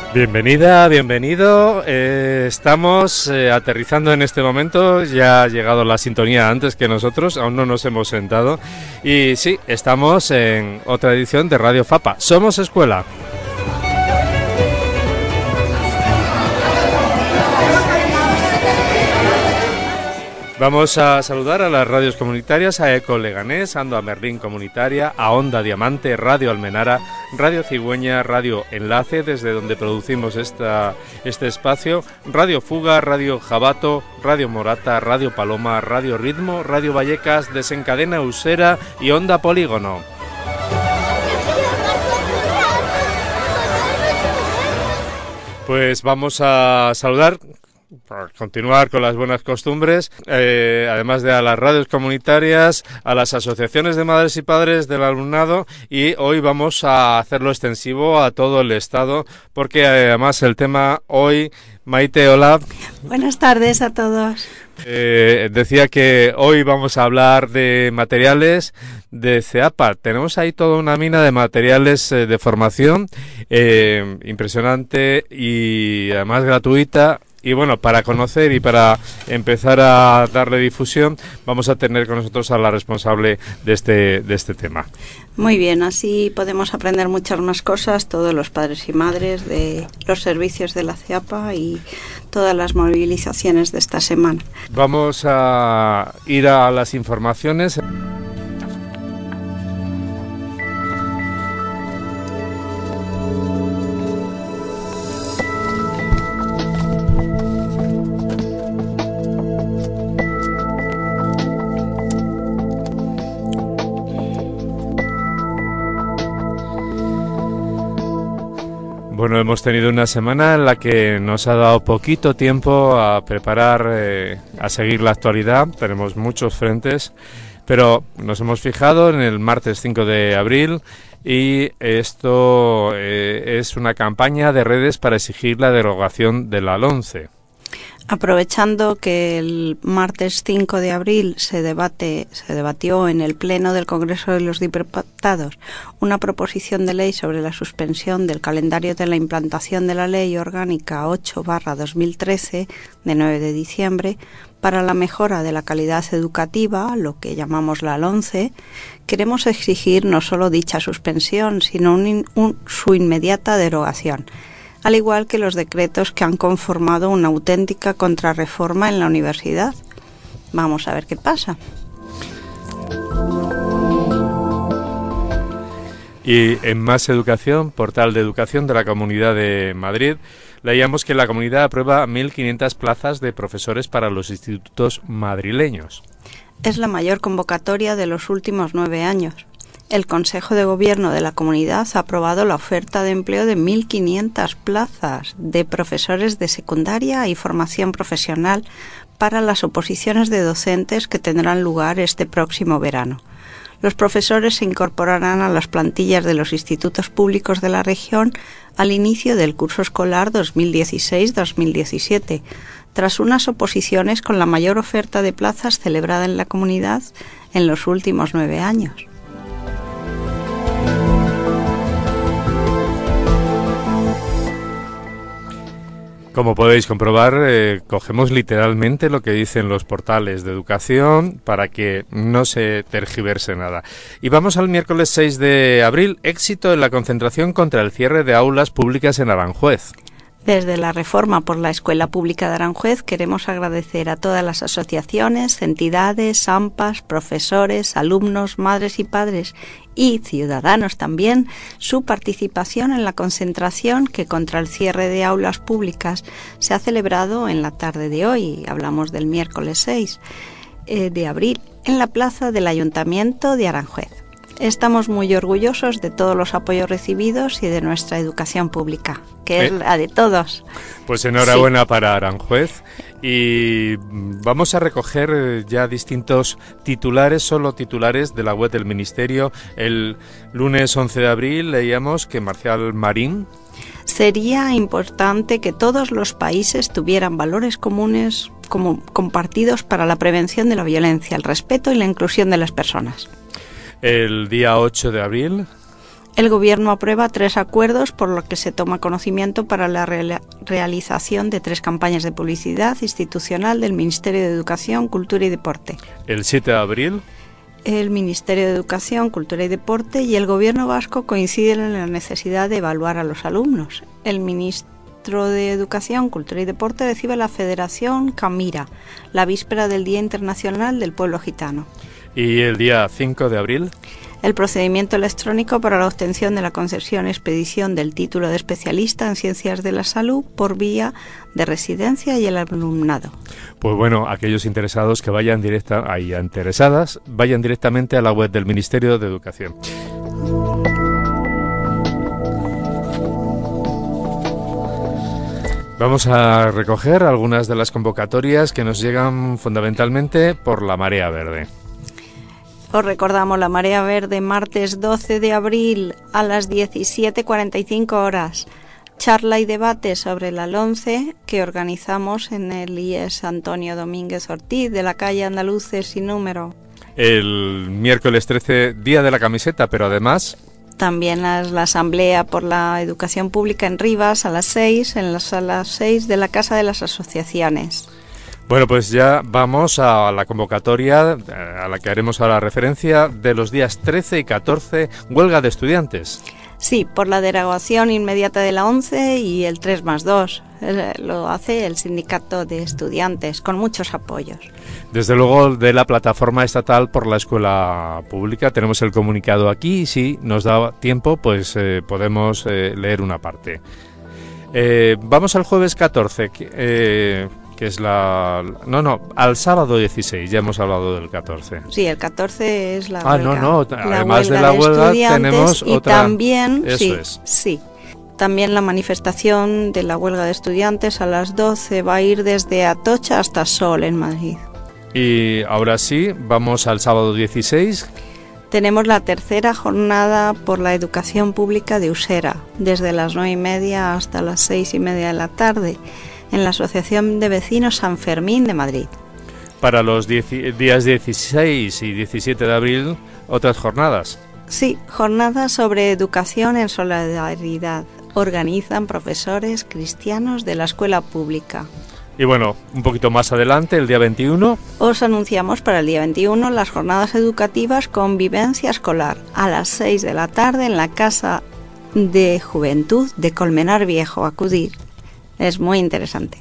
Bienvenida, bienvenido. Estamos aterrizando en este momento. Ya ha llegado la sintonía antes que nosotros, aún no nos hemos sentado. Y sí, estamos en otra edición de Radio Fapa. Somos Escuela. Vamos a saludar a las radios comunitarias, a Eco Leganés, Ando a Merlín Comunitaria, a Onda Diamante, Radio Almenara, Radio Cigüeña, Radio Enlace, desde donde producimos este espacio, Radio Fuga, Radio Jabato, Radio Morata, Radio Paloma, Radio Ritmo, Radio Vallecas, Desencadena Usera y Onda Polígono. Pues vamos a saludar, para continuar con las buenas costumbres, además de a las radios comunitarias, a las asociaciones de madres y padres del alumnado, y hoy vamos a hacerlo extensivo a todo el Estado, porque además el tema hoy, Maite, hola. Buenas tardes a todos. Decía que hoy vamos a hablar de materiales de CEAPA. Tenemos ahí toda una mina de materiales de formación impresionante y además gratuita. Y bueno, para conocer y para empezar a darle difusión, vamos a tener con nosotros a la responsable de este tema. Muy bien, así podemos aprender muchas más cosas, todos los padres y madres, de los servicios de la CEAPA y todas las movilizaciones de esta semana. Vamos a ir a las informaciones. Bueno, hemos tenido una semana en la que nos ha dado poquito tiempo a preparar, a seguir la actualidad. Tenemos muchos frentes, pero nos hemos fijado en el martes 5 de abril y esto es una campaña de redes para exigir la derogación de la LOMCE. Aprovechando que el martes 5 de abril se debatió en el Pleno del Congreso de los Diputados una proposición de ley sobre la suspensión del calendario de la implantación de la Ley Orgánica 8/2013 de 9 de diciembre para la mejora de la calidad educativa, lo que llamamos la LOMCE, queremos exigir no solo dicha suspensión, sino su inmediata derogación, al igual que los decretos que han conformado una auténtica contrarreforma en la universidad. Vamos a ver qué pasa. Y en Más Educación, portal de educación de la Comunidad de Madrid, leíamos que la comunidad aprueba 1.500 plazas de profesores para los institutos madrileños. Es la mayor convocatoria de los últimos 9 años. El Consejo de Gobierno de la Comunidad ha aprobado la oferta de empleo de 1.500 plazas de profesores de secundaria y formación profesional para las oposiciones de docentes que tendrán lugar este próximo verano. Los profesores se incorporarán a las plantillas de los institutos públicos de la región al inicio del curso escolar 2016-2017, tras unas oposiciones con la mayor oferta de plazas celebrada en la comunidad en los últimos 9 años. Como podéis comprobar, cogemos literalmente lo que dicen los portales de educación para que no se tergiverse nada. Y vamos al miércoles 6 de abril, éxito en la concentración contra el cierre de aulas públicas en Aranjuez. Desde la Reforma por la Escuela Pública de Aranjuez queremos agradecer a todas las asociaciones, entidades, AMPAs, profesores, alumnos, madres y padres y ciudadanos también su participación en la concentración que contra el cierre de aulas públicas se ha celebrado en la tarde de hoy, hablamos del miércoles 6 de abril, en la plaza del Ayuntamiento de Aranjuez. Estamos muy orgullosos de todos los apoyos recibidos y de nuestra educación pública, que es la de todos. Pues enhorabuena para Aranjuez. Y vamos a recoger ya distintos titulares, solo titulares de la web del Ministerio. El lunes 11 de abril leíamos que Marcial Marín: sería importante que todos los países tuvieran valores comunes como compartidos para la prevención de la violencia, el respeto y la inclusión de las personas. El día 8 de abril... El Gobierno aprueba 3 acuerdos por lo que se toma conocimiento para la realización de 3 campañas de publicidad institucional del Ministerio de Educación, Cultura y Deporte. El 7 de abril... El Ministerio de Educación, Cultura y Deporte y el Gobierno vasco coinciden en la necesidad de evaluar a los alumnos. El ministro de Educación, Cultura y Deporte recibe a la Federación Camira, la víspera del Día Internacional del Pueblo Gitano. ¿Y el día 5 de abril? El procedimiento electrónico para la obtención de la concesión y expedición del título de especialista en ciencias de la salud por vía de residencia y el alumnado. Pues bueno, aquellos interesados que vayan vayan directamente a la web del Ministerio de Educación. Vamos a recoger algunas de las convocatorias que nos llegan fundamentalmente por la Marea Verde. Os recordamos la Marea Verde, martes 12 de abril a las 17:45 horas. Charla y debate sobre la LOMCE que organizamos en el IES Antonio Domínguez Ortiz de la calle Andaluces sin número. El miércoles 13, Día de la Camiseta, pero además... También la Asamblea por la Educación Pública en Rivas a las 6, en la sala 6 de la Casa de las Asociaciones. Bueno, pues ya vamos a la convocatoria a la que haremos ahora referencia de los días 13 y 14, huelga de estudiantes. Sí, por la derogación inmediata de la 11 y el 3+2. Lo hace el sindicato de estudiantes con muchos apoyos. Desde luego de la plataforma estatal por la escuela pública tenemos el comunicado aquí y si nos da tiempo pues podemos leer una parte. Vamos al jueves 14, que es al sábado 16, ya hemos hablado del 14. Sí, el 14 es la huelga. Además de la huelga tenemos y otra. También, Eso sí, también la manifestación de la huelga de estudiantes a las 12 va a ir desde Atocha hasta Sol en Madrid. Y ahora sí, vamos al sábado 16. Tenemos la tercera jornada por la educación pública de Usera, desde las 9:30 hasta las 6:30 de la tarde, en la Asociación de Vecinos San Fermín de Madrid. Para los días 16 y 17 de abril, otras jornadas. Sí, jornadas sobre educación en solidaridad. Organizan profesores cristianos de la escuela pública. Y bueno, un poquito más adelante, el día 21... Os anunciamos para el día 21 las jornadas educativas Convivencia Escolar, a las 6 de la tarde en la Casa de Juventud de Colmenar Viejo. Acudir. Es muy interesante.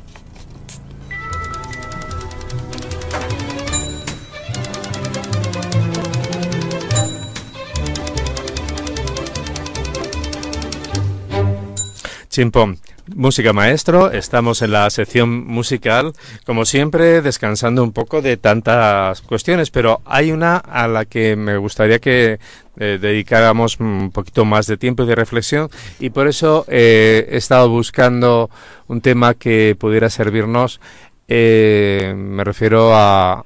Chimpón, música maestro, estamos en la sección musical, como siempre descansando un poco de tantas cuestiones, pero hay una a la que me gustaría que dedicáramos un poquito más de tiempo y de reflexión y por eso he estado buscando un tema que pudiera servirnos, me refiero a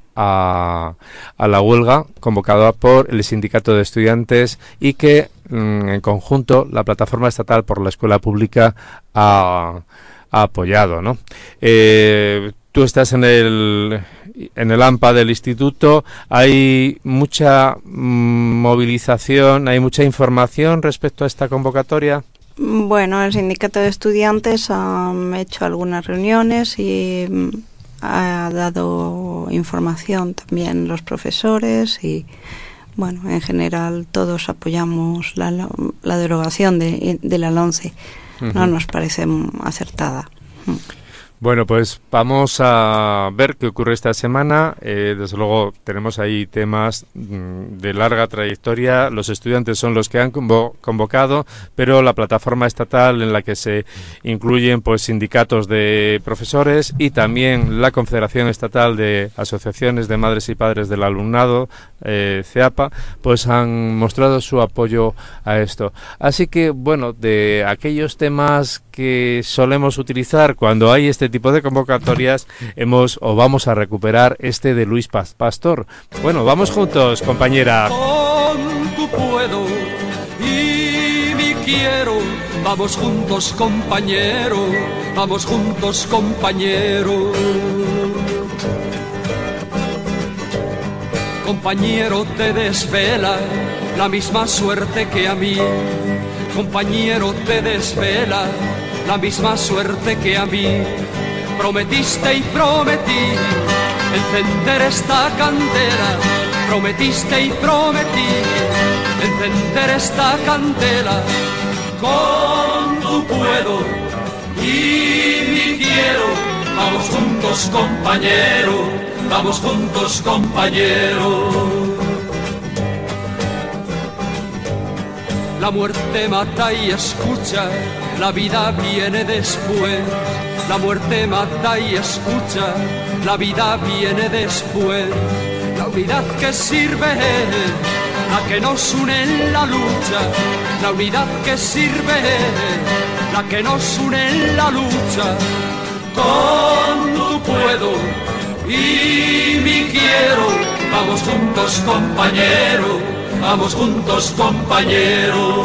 la huelga convocada por el sindicato de estudiantes y que en conjunto la plataforma estatal por la escuela pública ha apoyado, ¿no? Tú estás en el AMPA del instituto, hay mucha movilización, hay mucha información respecto a esta convocatoria. Bueno, el sindicato de estudiantes ha hecho algunas reuniones y ha dado información también los profesores y bueno, en general todos apoyamos la derogación de la LOMCE. No nos parece acertada. Bueno, pues vamos a ver qué ocurre esta semana. Desde luego tenemos ahí temas de larga trayectoria. Los estudiantes son los que han convocado, pero la plataforma estatal en la que se incluyen pues sindicatos de profesores y también la Confederación Estatal de Asociaciones de Madres y Padres del Alumnado, CEAPA, pues han mostrado su apoyo a esto. Así que, bueno, de aquellos temas que solemos utilizar cuando hay este tipo de convocatorias, vamos a recuperar este de Luis Pastor. Bueno, vamos juntos, compañera. Con tu puedo y mi quiero, vamos juntos, compañero, vamos juntos, compañero. Compañero, te desvela la misma suerte que a mí. Compañero, te desvela la misma suerte que a mí. Prometiste y prometí encender esta candela. Prometiste y prometí encender esta candela. Con tu puedo y mi quiero. Vamos juntos, compañero. Vamos juntos, compañero. La muerte mata y escucha, la vida viene después. La muerte mata y escucha, la vida viene después. La unidad que sirve es la que nos une en la lucha. La unidad que sirve es la que nos une en la lucha. Con tu puedo y mi quiero, vamos juntos, compañero. Vamos juntos, compañero.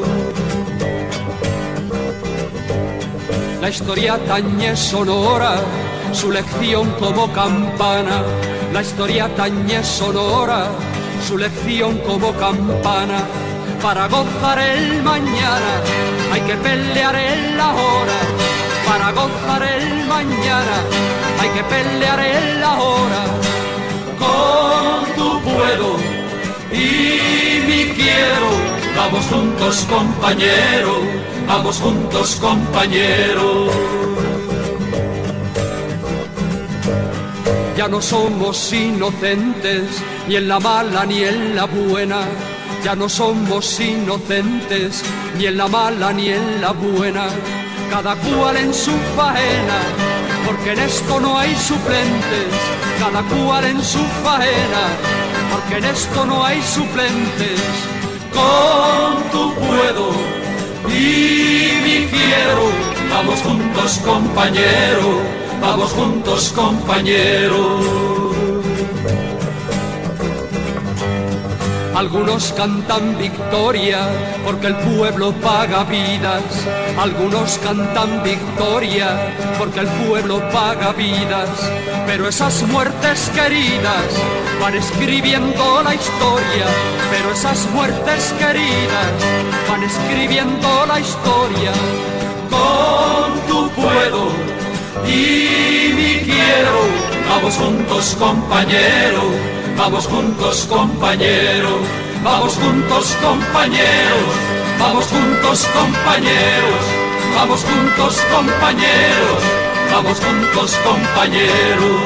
La historia tañe sonora, su lección como campana. La historia tañe sonora, su lección como campana. Para gozar el mañana hay que pelear el ahora. Para gozar el mañana hay que pelear el ahora. Con tu puedo y mi quiero, vamos juntos, compañero, vamos juntos, compañero. Ya no somos inocentes, ni en la mala ni en la buena. Ya no somos inocentes, ni en la mala ni en la buena. Cada cual en su faena, porque en esto no hay suplentes. Cada cual en su faena, porque en esto no hay suplentes. Con tu puedo y mi quiero, vamos juntos, compañero, vamos juntos, compañero. Algunos cantan victoria porque el pueblo paga vidas. Algunos cantan victoria porque el pueblo paga vidas. Pero esas muertes queridas van escribiendo la historia. Pero esas muertes queridas van escribiendo la historia. Con tu puedo y mi quiero, vamos juntos, compañero. Vamos juntos, compañeros, vamos juntos, compañeros, vamos juntos, compañeros, vamos juntos, compañeros, vamos juntos, compañeros.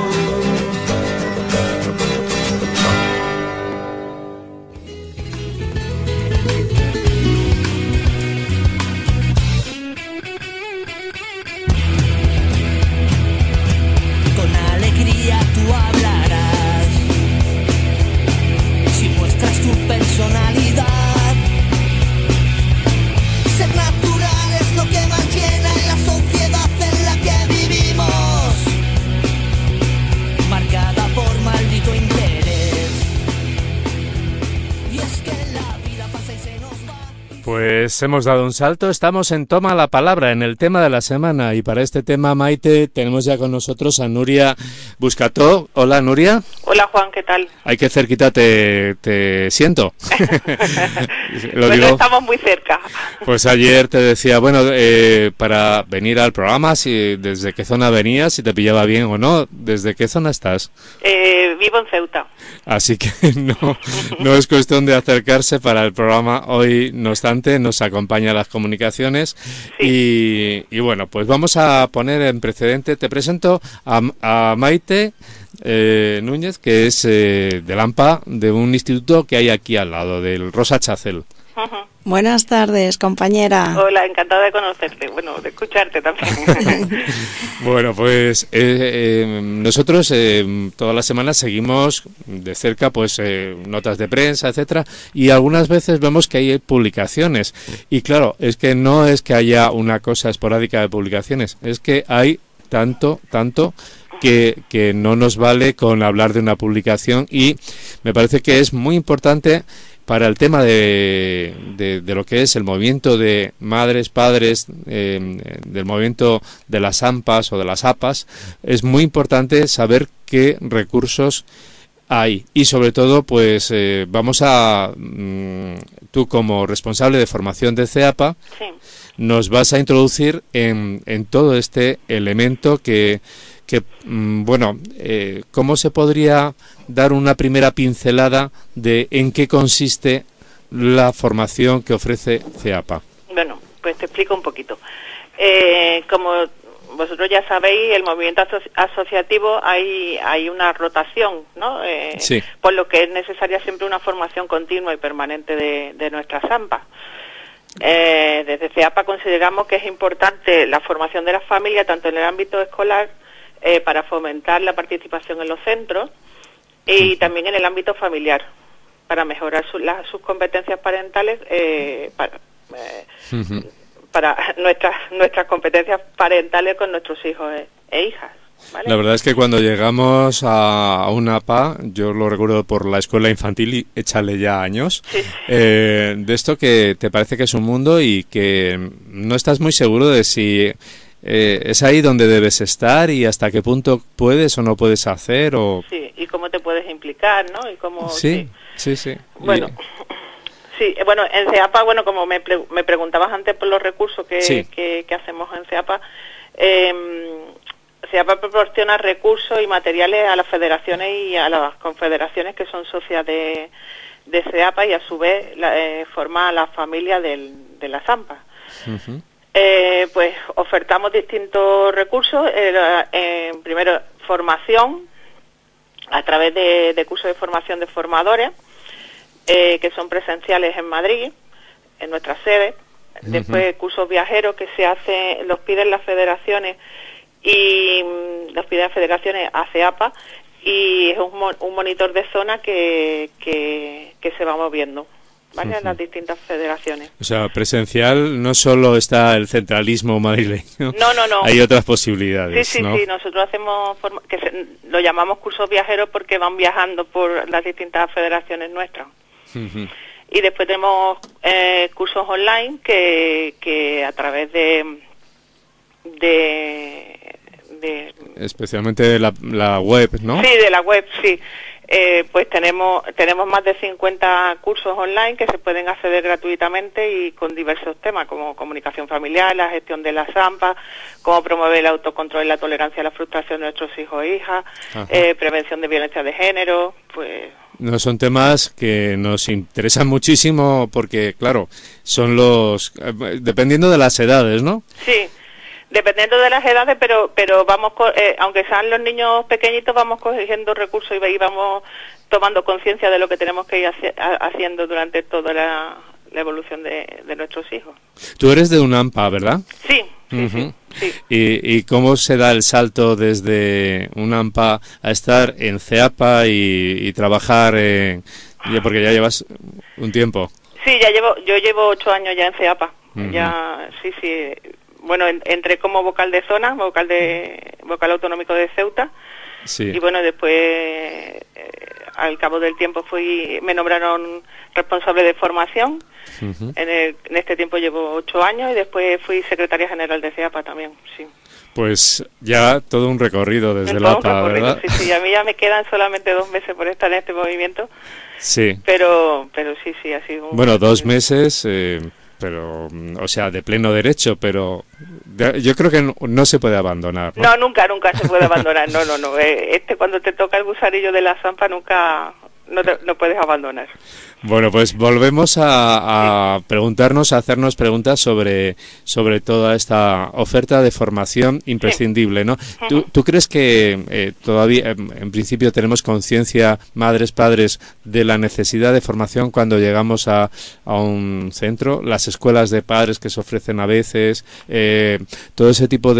Pues hemos dado un salto, estamos en Toma la Palabra, en el tema de la semana, y para este tema, Maite, tenemos ya con nosotros a Nuria Buscató. Hola, Nuria. Hola, Juan, ¿qué tal? Ay, qué cerquita te siento. Bueno, estamos muy cerca. Pues ayer te decía, bueno, para venir al programa, si desde qué zona venías, si te pillaba bien o no. ¿Desde qué zona estás? Vivo en Ceuta. Así que no es cuestión de acercarse para el programa. Hoy, no obstante, nos acompaña las comunicaciones. Sí. Y bueno, pues vamos a poner en precedente. Te presento a Maite Núñez, que es del AMPA, de un instituto que hay aquí al lado, del Rosa Chacel. Uh-huh. Buenas tardes, compañera. Hola, encantada de conocerte, bueno, de escucharte también. Bueno, pues nosotros todas las semanas seguimos de cerca pues notas de prensa, etcétera, y algunas veces vemos que hay publicaciones. Y claro, es que no es que haya una cosa esporádica de publicaciones, es que hay tanto que no nos vale con hablar de una publicación, y me parece que es muy importante para el tema de lo que es el movimiento de madres, padres, del movimiento de las AMPAs o de las APAs. Es muy importante saber qué recursos Ahí. Y sobre todo, pues vamos a... tú como responsable de formación de CEAPA, Sí. nos vas a introducir en todo este elemento que bueno, ¿cómo se podría dar una primera pincelada de en qué consiste la formación que ofrece CEAPA? Bueno, pues te explico un poquito. Como vosotros ya sabéis, el movimiento asociativo hay una rotación, ¿no? Sí. Por lo que es necesaria siempre una formación continua y permanente de nuestras AMPA. Desde CEAPA consideramos que es importante la formación de las familias, tanto en el ámbito escolar, para fomentar la participación en los centros, y también en el ámbito familiar, para mejorar sus competencias parentales, para nuestras competencias parentales con nuestros hijos e hijas. ¿Vale? La verdad es que cuando llegamos a una APA, yo lo recuerdo por la escuela infantil, y échale ya años, Sí. De esto que te parece que es un mundo y que no estás muy seguro de si es ahí donde debes estar y hasta qué punto puedes o no puedes hacer. Sí, y cómo te puedes implicar, ¿no? Y cómo, sí. Bueno, sí, bueno, en CEAPA, bueno, como me preguntabas antes por los recursos que hacemos en CEAPA, CEAPA proporciona recursos y materiales a las federaciones y a las confederaciones que son socias de CEAPA, y a su vez forma a la familia de las AMPA. Uh-huh. Pues ofertamos distintos recursos. Primero, formación a través de cursos de formación de formadores, que son presenciales en Madrid, en nuestra sede. Uh-huh. Después, cursos viajeros que los piden las federaciones a CEAPA, y es un monitor de zona que se va moviendo, ¿vale? Uh-huh. En las distintas federaciones. O sea, presencial no solo está el centralismo madrileño. No. Hay otras posibilidades, Sí, ¿no? sí, nosotros hacemos lo llamamos cursos viajeros porque van viajando por las distintas federaciones nuestras. Uh-huh. Y después tenemos cursos online que a través de especialmente de la web, ¿no? Sí, de la web, sí. Pues tenemos más de 50 cursos online que se pueden acceder gratuitamente y con diversos temas, como comunicación familiar, la gestión de las AMPA, cómo promover el autocontrol y la tolerancia a la frustración de nuestros hijos e hijas, prevención de violencia de género, pues... No, son temas que nos interesan muchísimo porque, claro, son dependiendo de las edades, ¿no? Sí. Dependiendo de las edades, pero vamos, aunque sean los niños pequeñitos, vamos cogiendo recursos y vamos tomando conciencia de lo que tenemos que ir haciendo durante toda la evolución de nuestros hijos. Tú eres de un AMPA, ¿verdad? Sí, uh-huh. sí. ¿Y cómo se da el salto desde un AMPA a estar en CEAPA y trabajar, porque ya llevas un tiempo? Sí, yo llevo 8 años ya en CEAPA. Uh-huh. Ya, sí. Bueno, entré como vocal de zona, vocal autonómico de Ceuta. Sí. Y bueno, después, al cabo del tiempo me nombraron responsable de formación. Uh-huh. En este tiempo llevo 8 años y después fui secretaria general de CEAPA también, sí. Pues ya todo un recorrido desde la APA, ¿verdad? Sí, a mí ya me quedan solamente 2 meses por estar en este movimiento. Sí. Pero sí, ha sido Bueno, 2 meses... pero, o sea, de pleno derecho, pero yo creo que no se puede abandonar, ¿no? No, nunca se puede abandonar, no. Cuando te toca el gusanillo de la zampa, nunca, no puedes abandonar. Bueno, pues volvemos a preguntarnos, a hacernos preguntas sobre toda esta oferta de formación imprescindible, ¿no? Uh-huh. ¿Tú crees que todavía, en principio, tenemos conciencia, madres, padres, de la necesidad de formación cuando llegamos a un centro? Las escuelas de padres que se ofrecen a veces, todo ese tipo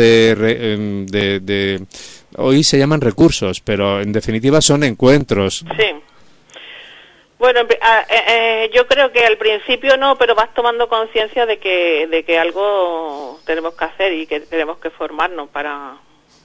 de hoy se llaman recursos, pero en definitiva son encuentros. Sí. Bueno, yo creo que al principio no, pero vas tomando conciencia de que algo tenemos que hacer y que tenemos que formarnos para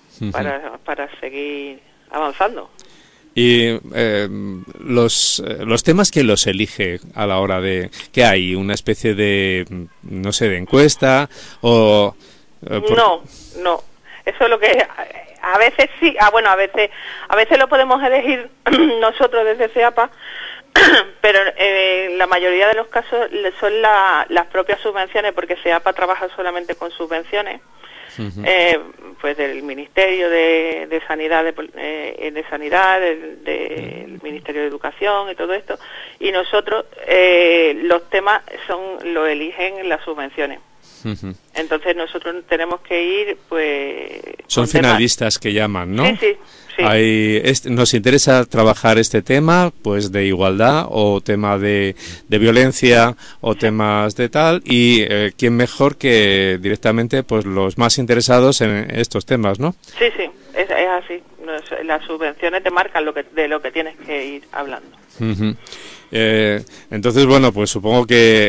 seguir avanzando. Y los temas, ¿quién los elige a la hora de qué hay? ¿Una especie de, no sé, de encuesta o...? No. Eso es lo que A veces sí, bueno, a veces lo podemos elegir nosotros desde CEAPA, pero la mayoría de los casos son las propias subvenciones, porque CEAPA trabaja solamente con subvenciones, pues del Ministerio de Sanidad, del Ministerio de Educación y todo esto, y nosotros los temas lo eligen las subvenciones. Entonces nosotros tenemos que ir, pues... Son finalistas que llaman, ¿no? Sí. Nos interesa trabajar este tema, pues de igualdad o tema de violencia o temas de tal, y quién mejor que directamente pues los más interesados en estos temas, ¿no? Sí, es así. Las subvenciones te marcan de lo que tienes que ir hablando. Entonces, bueno, pues supongo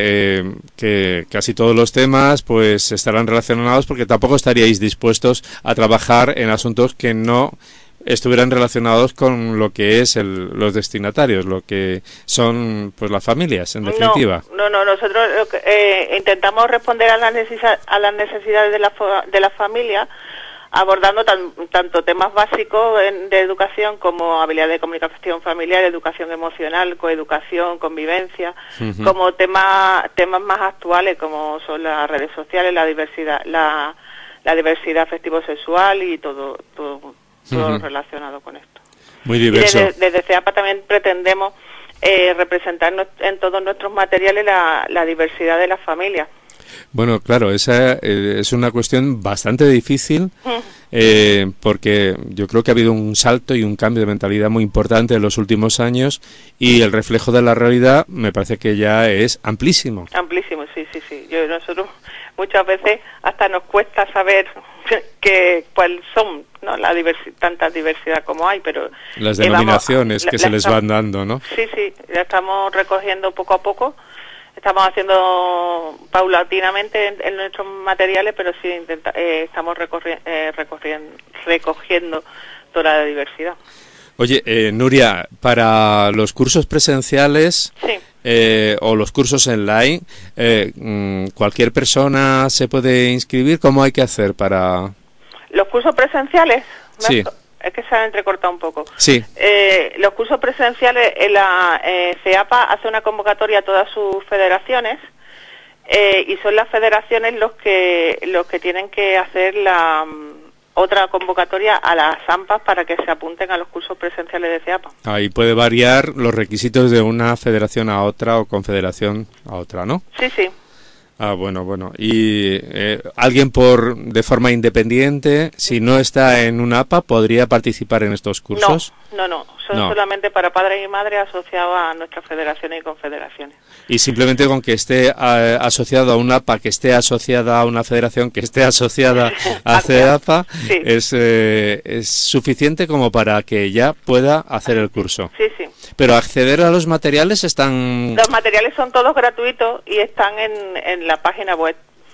que casi todos los temas pues estarán relacionados, porque tampoco estaríais dispuestos a trabajar en asuntos que no estuvieran relacionados con lo que es los destinatarios, lo que son pues las familias, en definitiva. No, nosotros intentamos responder a las necesidades de la familia, abordando tanto temas básicos de educación como habilidad de comunicación familiar, educación emocional, coeducación, convivencia, como temas más actuales como son las redes sociales, la diversidad afectivo-sexual y todo relacionado con esto. Muy diverso. Y desde CEAPA también pretendemos representar en todos nuestros materiales la diversidad de las familias. Bueno, claro, esa es una cuestión bastante difícil, porque yo creo que ha habido un salto y un cambio de mentalidad muy importante en los últimos años, y el reflejo de la realidad me parece que ya es amplísimo. Amplísimo, sí. Nosotros muchas veces hasta nos cuesta saber cuáles son, ¿no? Tanta diversidad como hay, pero... Las denominaciones que se les van dando, ¿no? Sí, la estamos recogiendo poco a poco. Estamos haciendo paulatinamente en nuestros materiales, pero sí estamos recogiendo toda la diversidad. Oye, Nuria, para los cursos presenciales o los cursos online, ¿cualquier persona se puede inscribir? ¿Cómo hay que hacer para...? ¿Los cursos presenciales? Sí. Es que se ha entrecortado un poco. Sí. Los cursos presenciales, la CEAPA hace una convocatoria a todas sus federaciones, y son las federaciones los que tienen que hacer la otra convocatoria a las AMPAs para que se apunten a los cursos presenciales de CEAPA. Ahí puede variar los requisitos de una federación a otra o confederación a otra, ¿no? Sí. Ah, bueno. ¿Y alguien de forma independiente, si no está en una APA, podría participar en estos cursos? No. Son solamente para padres y madres asociados a nuestras federaciones y confederaciones. Y simplemente con que esté asociado a una APA, que esté asociada a una federación, que esté asociada a CEAPA, sí. Es suficiente como para que ya pueda hacer el curso. Sí. Pero acceder a los materiales están... Los materiales son todos gratuitos y están en la página web.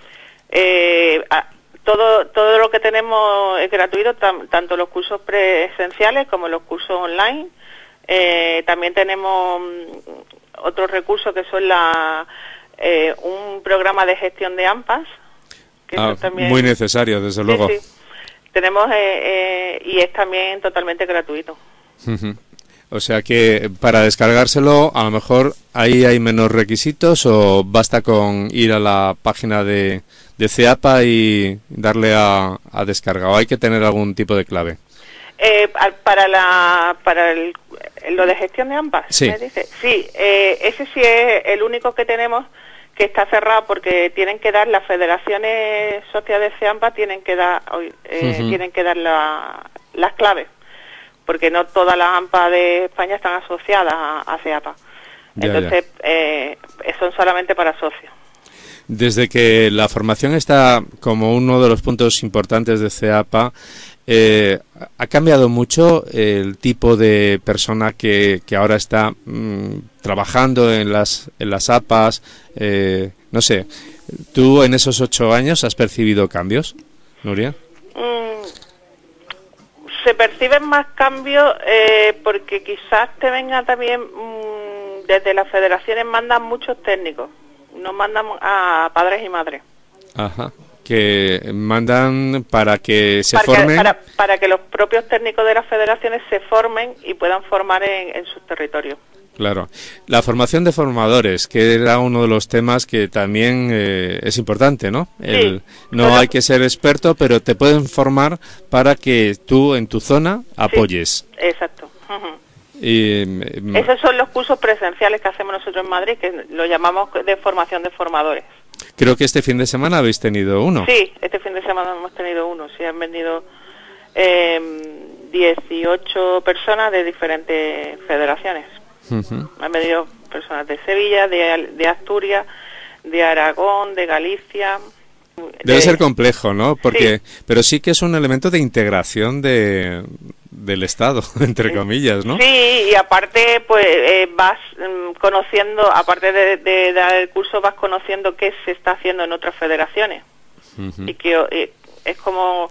Todo lo que tenemos es gratuito, tanto los cursos presenciales como los cursos online. También tenemos otros recursos que son un programa de gestión de AMPAs. Que eso también muy necesario, desde luego. Sí. Tenemos y es también totalmente gratuito. O sea que para descargárselo, a lo mejor ahí hay menos requisitos, o basta con ir a la página de CEAPA y darle a descarga, o hay que tener algún tipo de clave. Para lo de gestión de AMPAs, sí. ¿me dice? Sí, ese sí es el único que tenemos que está cerrado, porque tienen que dar las federaciones socias de CEAMPA tienen que dar las claves, porque no todas las AMPA de España están asociadas a CEAPA. Entonces, son solamente para socios. Desde que la formación está como uno de los puntos importantes de CEAPA, ¿ha cambiado mucho el tipo de persona que ahora está trabajando en las APAs? No sé, ¿tú en esos 8 años has percibido cambios, Nuria? Se perciben más cambios porque quizás te venga también desde las federaciones mandan muchos técnicos, nos mandan a padres y madres. Ajá. que mandan para que se formen... Para que los propios técnicos de las federaciones se formen y puedan formar en sus territorios. Claro. La formación de formadores, que era uno de los temas que también es importante, ¿no? No hay que ser experto, pero te pueden formar para que tú en tu zona apoyes. Sí, exacto. Esos son los cursos presenciales que hacemos nosotros en Madrid, que lo llamamos de formación de formadores. Creo que este fin de semana habéis tenido uno. Sí, este fin de semana hemos tenido uno. Sí, han venido 18 personas de diferentes federaciones. Han venido personas de Sevilla, de Asturias, de Aragón, de Galicia. Debe ser complejo, ¿no? Porque, sí. Pero sí que es un elemento de integración del Estado, entre comillas, ¿no? Sí, y aparte, pues vas conociendo, aparte de dar el curso, vas conociendo qué se está haciendo en otras federaciones. Y que es como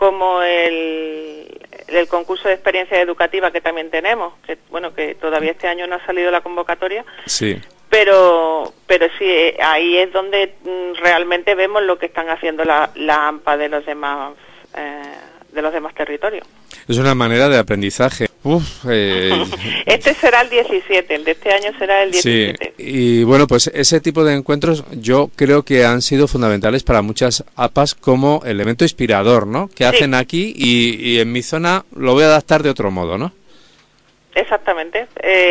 el concurso de experiencia educativa que también tenemos, que bueno, que todavía este año no ha salido la convocatoria. Sí. Pero sí, ahí es donde realmente vemos lo que están haciendo la AMPA de los demás territorios. Es una manera de aprendizaje. Este será el 17, el de este año será el 17. Sí, y bueno, pues ese tipo de encuentros yo creo que han sido fundamentales para muchas APAs como elemento inspirador, ¿no? Que hacen aquí y en mi zona lo voy a adaptar de otro modo, ¿no? Exactamente.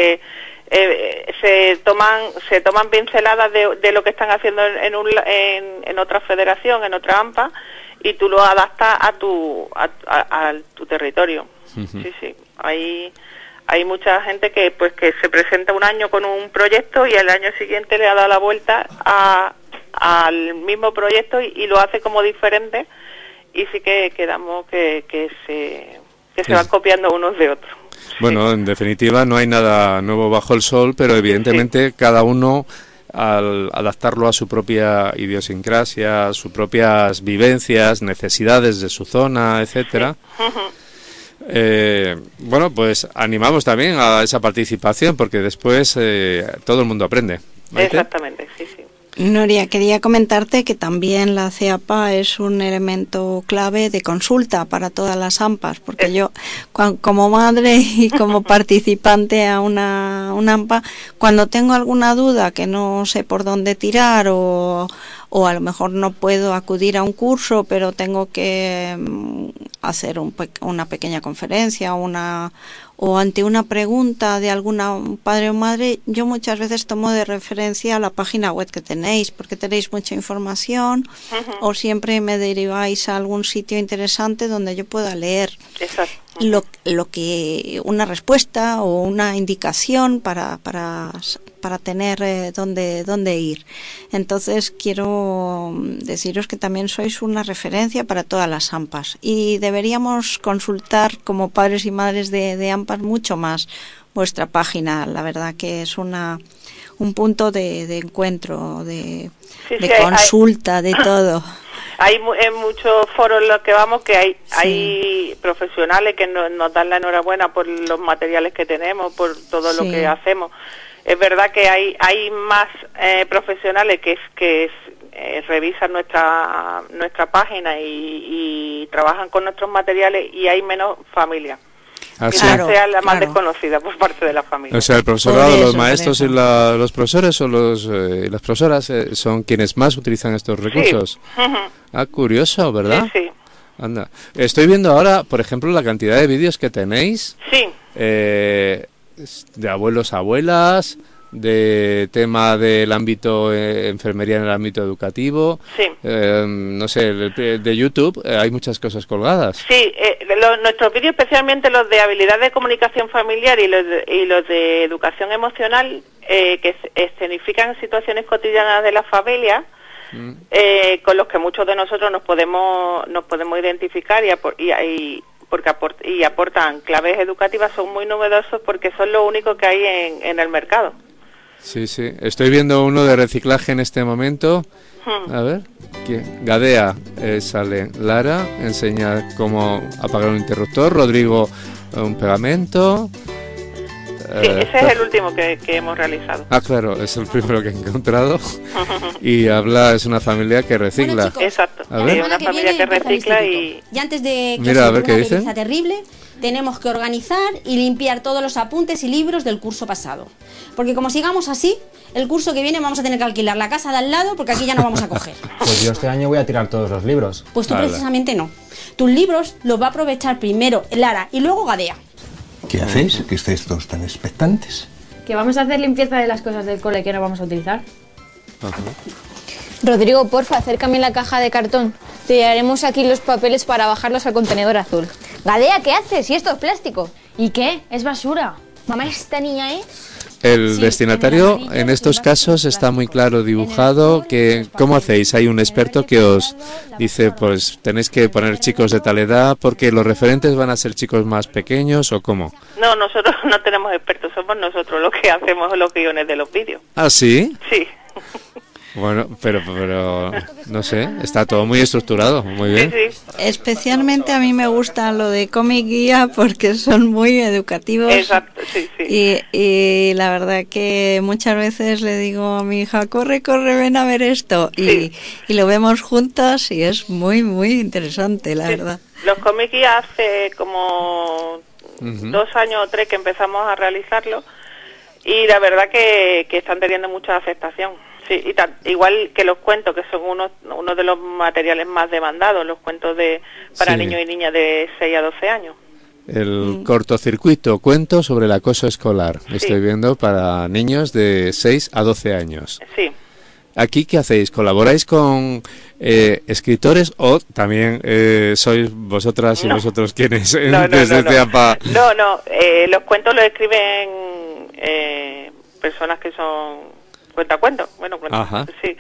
Se toman pinceladas de lo que están haciendo en otra federación, en otra AMPA, y tú lo adaptas a tu territorio. Sí. Hay mucha gente que se presenta un año con un proyecto y el año siguiente le ha dado la vuelta al mismo proyecto y lo hace como diferente, y sí que quedamos que se van copiando unos de otros. Bueno, en definitiva no hay nada nuevo bajo el sol, pero evidentemente cada uno, al adaptarlo a su propia idiosincrasia, a sus propias vivencias, necesidades de su zona, etcétera. Bueno, pues animamos también a esa participación, porque después todo el mundo aprende. ¿Maite? Exactamente, sí. Noria, quería comentarte que también la CEAPA es un elemento clave de consulta para todas las AMPAs, porque yo, como madre y como participante a una AMPA, cuando tengo alguna duda que no sé por dónde tirar o a lo mejor no puedo acudir a un curso, pero tengo que hacer una pequeña conferencia o ante una pregunta de alguna padre o madre, yo muchas veces tomo de referencia a la página web que tenéis, porque tenéis mucha información, o siempre me deriváis a algún sitio interesante donde yo pueda leer lo que una respuesta o una indicación para tener dónde ir. Entonces quiero deciros que también sois una referencia para todas las AMPAs, y deberíamos consultar como padres y madres de AMPAs mucho más vuestra página. La verdad que es un punto de encuentro, de consulta, de todo. Hay en muchos foros en los que vamos que hay profesionales que nos dan la enhorabuena por los materiales que tenemos, por todo lo que hacemos. Es verdad que hay más profesionales que revisan nuestra página y trabajan con nuestros materiales, y hay menos familias. Quizás sea la más desconocida por parte de la familia. O sea, el profesorado, los maestros y los profesores o las profesoras son quienes más utilizan estos recursos. Sí. Curioso, ¿verdad? Sí. Anda. Estoy viendo ahora, por ejemplo, la cantidad de vídeos que tenéis. Sí. De abuelos a abuelas, de tema del ámbito enfermería en el ámbito educativo. Sí. No sé, de YouTube hay muchas cosas colgadas. Sí, nuestros vídeos, especialmente los de habilidad de comunicación familiar y los de educación emocional, que escenifican situaciones cotidianas de la familia, con los que muchos de nosotros nos podemos identificar y aportan claves educativas, son muy novedosos porque son lo único que hay en el mercado. Sí. Estoy viendo uno de reciclaje en este momento. A ver, Gadea sale. Lara enseña cómo apagar un interruptor. Rodrigo un pegamento. Sí, ese es el último que hemos realizado. Ah, claro, es el primero que he encontrado. Y es una familia que recicla. Bueno, chicos, exacto, una familia que recicla y antes de que mira, a ver qué dice. Terrible, tenemos que organizar y limpiar todos los apuntes y libros del curso pasado. Porque como sigamos así, el curso que viene vamos a tener que alquilar la casa de al lado porque aquí ya no vamos a coger. Pues yo este año voy a tirar todos los libros. Pues tú precisamente no. Tus libros los va a aprovechar primero Lara y luego Gadea. ¿Qué hacéis? ¿Que estáis todos tan expectantes? Que vamos a hacer limpieza de las cosas del cole que no vamos a utilizar. Ajá. Rodrigo, porfa, acércame la caja de cartón. Tiraremos aquí los papeles para bajarlos al contenedor azul. Gadea, ¿qué haces? ¿Y esto es plástico? ¿Y qué? Es basura. Mamá, esta niña, ¿eh? El destinatario en estos casos está muy claro dibujado. Que ¿cómo hacéis? Hay un experto que os dice, pues tenéis que poner chicos de tal edad porque los referentes van a ser chicos más pequeños, ¿o cómo? No, nosotros no tenemos expertos, somos nosotros los que hacemos los guiones de los vídeos. ¿Ah, sí? Sí. Bueno, pero no sé, está todo muy estructurado, muy bien. Sí, sí. Especialmente a mí me gusta lo de cómic guía porque son muy educativos. Exacto, sí, sí. Y la verdad que muchas veces le digo a mi hija, corre, ven a ver esto. Sí. Y lo vemos juntos y es muy, muy interesante, la verdad. Los cómic guía hace como 2 años o 3 que empezamos a realizarlo y la verdad que están teniendo mucha aceptación. Sí, igual que los cuentos, que son uno de los materiales más demandados, los cuentos para niños y niñas de 6 a 12 años. El cortocircuito, cuento sobre el acoso escolar, estoy viendo para niños de 6 a 12 años. Sí. ¿Aquí qué hacéis? ¿Colaboráis con escritores o también sois vosotras y vosotros quienes desde CEAPA? No, los cuentos los escriben personas que son cuentacuentos, sí.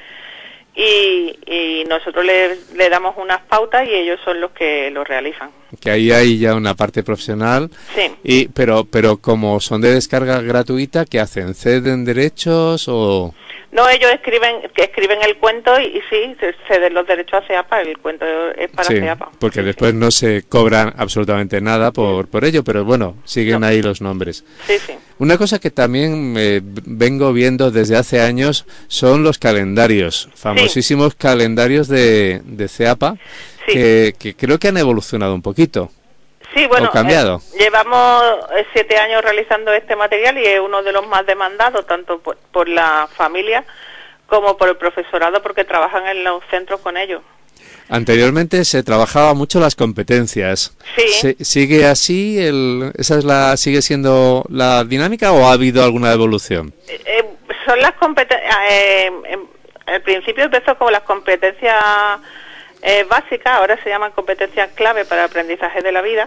Y nosotros le damos unas pautas y ellos son los que lo realizan. Que ahí hay ya una parte profesional. Sí. Pero como son de descarga gratuita, ¿qué hacen? ¿Ceden derechos o...? No, ellos escriben el cuento y sí, ceden los derechos a CEAPA, el cuento es para CEAPA. Porque después no se cobran absolutamente nada por ello, pero bueno, siguen ahí los nombres. Sí, sí. Una cosa que también vengo viendo desde hace años son los calendarios, famosísimos calendarios de CEAPA, que creo que han evolucionado un poquito. Sí, bueno, cambiado. Llevamos 7 años realizando este material y es uno de los más demandados, tanto por la familia como por el profesorado, porque trabajan en los centros con ellos. Anteriormente se trabajaba mucho las competencias. Sí. ¿Sigue así? ¿Sigue siendo la dinámica o ha habido alguna evolución? Son las competencias... al principio empezó como las competencias... básicas, ahora se llaman competencias clave para aprendizaje de la vida,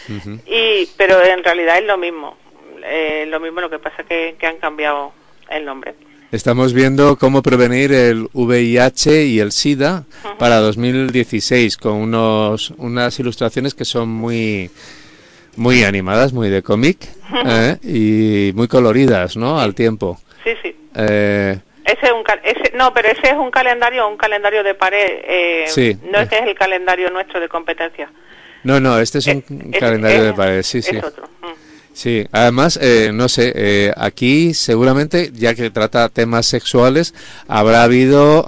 pero en realidad es lo mismo, lo que pasa que han cambiado el nombre. Estamos viendo cómo prevenir el VIH y el SIDA para 2016 con unas ilustraciones que son muy animadas, muy de cómic y muy coloridas, ¿no? Al tiempo. Sí, sí. Ese es un calendario de pared. No es que es el calendario nuestro de competencias. No, este es un calendario de pared, sí. Es otro. Sí, además, no sé, aquí seguramente, ya que trata temas sexuales, habrá habido